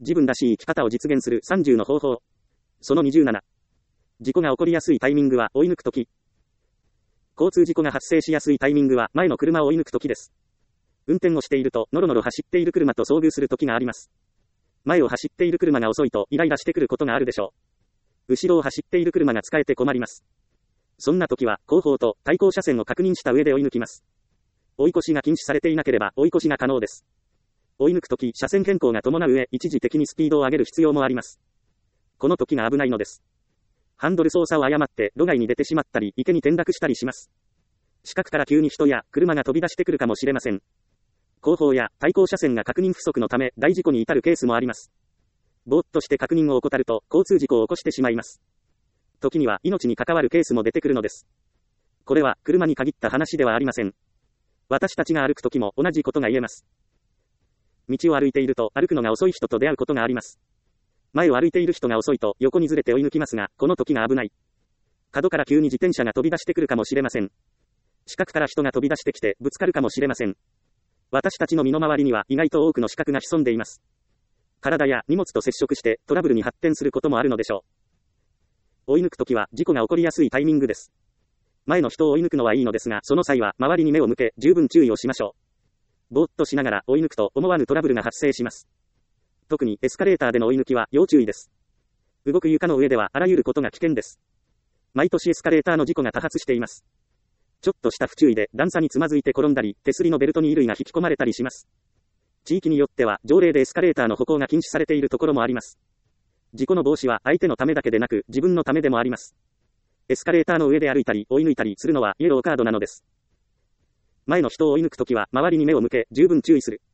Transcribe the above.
自分らしい生き方を実現する30の方法。その27。事故が起こりやすいタイミングは追い抜くとき。交通事故が発生しやすいタイミングは前の車を追い抜くときです。運転をしているとノロノロ走っている車と遭遇するときがあります。前を走っている車が遅いとイライラしてくることがあるでしょう。後ろを走っている車が使えて困ります。そんな時は後方と対向車線を確認した上で追い抜きます。追い越しが禁止されていなければ追い越しが可能です。追い抜くとき車線変更が伴う上一時的にスピードを上げる必要もあります。この時が危ないのです。ハンドル操作を誤って路外に出てしまったり池に転落したりします。死角から急に人や車が飛び出してくるかもしれません。後方や対向車線が確認不足のため大事故に至るケースもあります。ぼーっとして確認を怠ると交通事故を起こしてしまいます。時には命に関わるケースも出てくるのです。これは車に限った話ではありません。私たちが歩く時も同じことが言えます。道を歩いていると歩くのが遅い人と出会うことがあります。前を歩いている人が遅いと横にずれて追い抜きますが、この時が危ない。角から急に自転車が飛び出してくるかもしれません。死角から人が飛び出してきてぶつかるかもしれません。私たちの身の回りには意外と多くの死角が潜んでいます。体や荷物と接触してトラブルに発展することもあるのでしょう。追い抜くときは事故が起こりやすいタイミングです。前の人を追い抜くのはいいのですが、その際は周りに目を向け十分注意をしましょう。ぼーっとしながら追い抜くと思わぬトラブルが発生します。特にエスカレーターでの追い抜きは要注意です。動く床の上ではあらゆることが危険です。毎年エスカレーターの事故が多発しています。ちょっとした不注意で段差につまずいて転んだり、手すりのベルトに衣類が引き込まれたりします。地域によっては条例でエスカレーターの歩行が禁止されているところもあります。事故の防止は相手のためだけでなく自分のためでもあります。エスカレーターの上で歩いたり追い抜いたりするのはイエローカードなのです。前の人を追い抜くときは周りに目を向け十分注意する。